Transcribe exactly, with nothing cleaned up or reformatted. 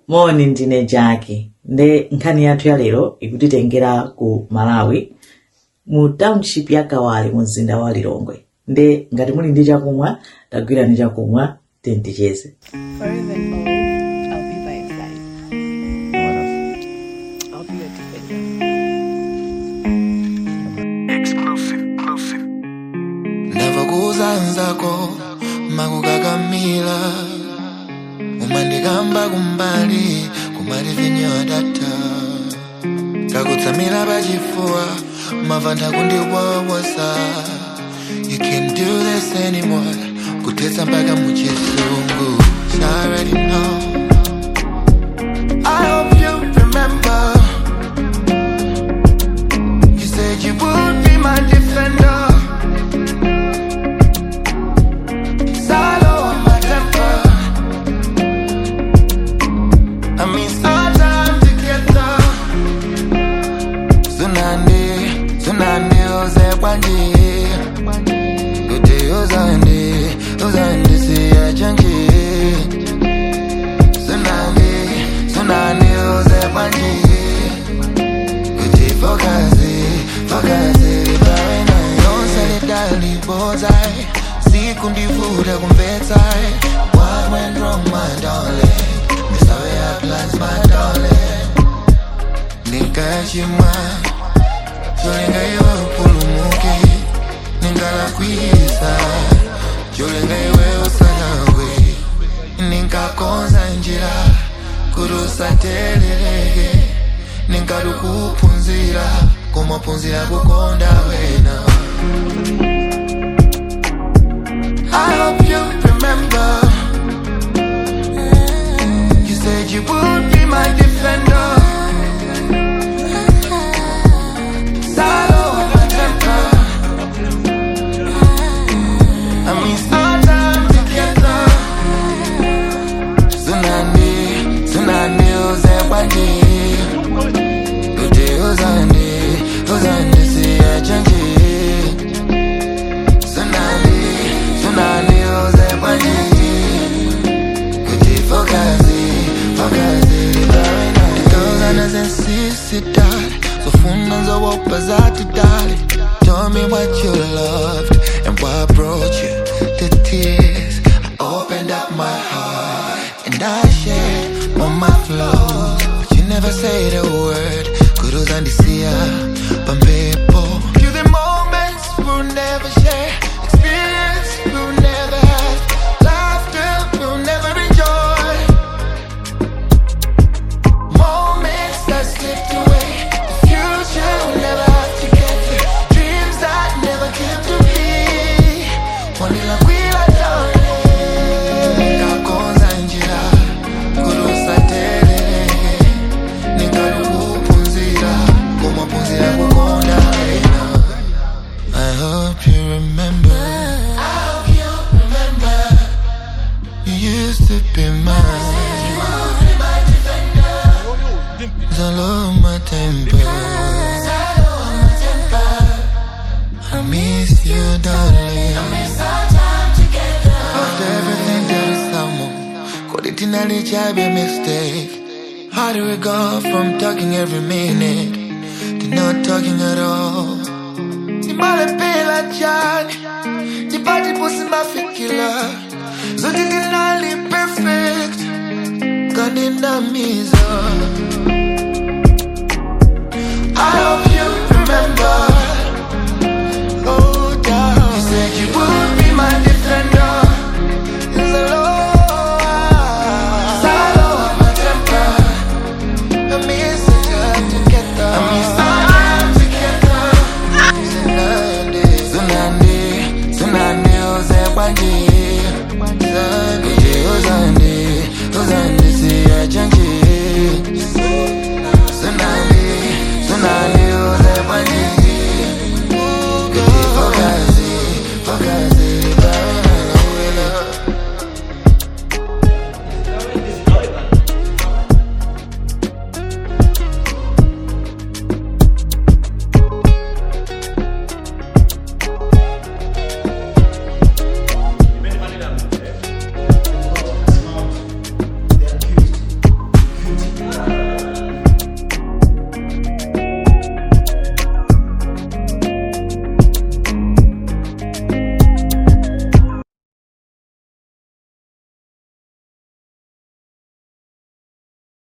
Moni ndine Jackie. Nde nkhani yathu ya lero ikutitengera ku Malawi mu township ya Kawale mu mzinda wa Lilongwe. Nde ngati muli ndi chakumwa tagwira ndi chakumwa tenticheze. Further than always, I'll be by your side. I'll be your defender. Exclusive, exclusive. Never goes anzako makukakamila umandikamba kumbali kumali vinyo data kakutsamira pachifuwa mavanda kundiwawosa. You can't do this anymore kutetsa mpaka muchisungu. I already know. I hope you remember you said you would be my defender. Salo on my temper. I mean, our time together. Tsunami, tsunami, oze kwanji. Good day, ozandi, ozandi, siya janji. Tsunami, tsunami, oze kwanji. Good day, fokazi, fokazi, barena. Don't say it, darling, bozai. Siku ndivuda kumbetai. What went wrong, my darling? Sorry, I plans, my darling. Nikashima Jolenga iwe upulumuki Ningala kwisa Jolenga iwe usanawe Ninkakonza njira Kurusa telelege Ninkalu kupunzira Kumapunzira kukonda wena. I hope you remember you said you would be my defender. Salo on my temper. I mean, our time together. Tsunami, tsunami, oze kwanji. Ute ozandi, ozandi, siya janji. Tsunami, tsunami, oze kwanji. Ute fokazi. The girls and as insisted so funds are what was at the daddy. Tell me what you loved and what brought you to tears. I opened up my heart and I shared all my flaws, but you never said a word. Kudos and Sia, Pampepo. You the moments we'll never share, experience we'll never have, laughter we'll never enjoy. That slipped away, the future we'll never have to get to, dreams that never came to be. Only like we like darling. Kakonza njira, kurusa telelege. Ningalu kupunzira, kumapunzira kukonda wena. I hope you remember. I hope you remember. You used to be mine. Salo on my temper. Salo on my temper. I miss you, darling. I miss our time together. After everything there is someone. Could it really just be a mistake? How do we go from talking every minute to not talking at all? The mother pay like John. The body pussy my fikila. So the finale perfect. God in the misery.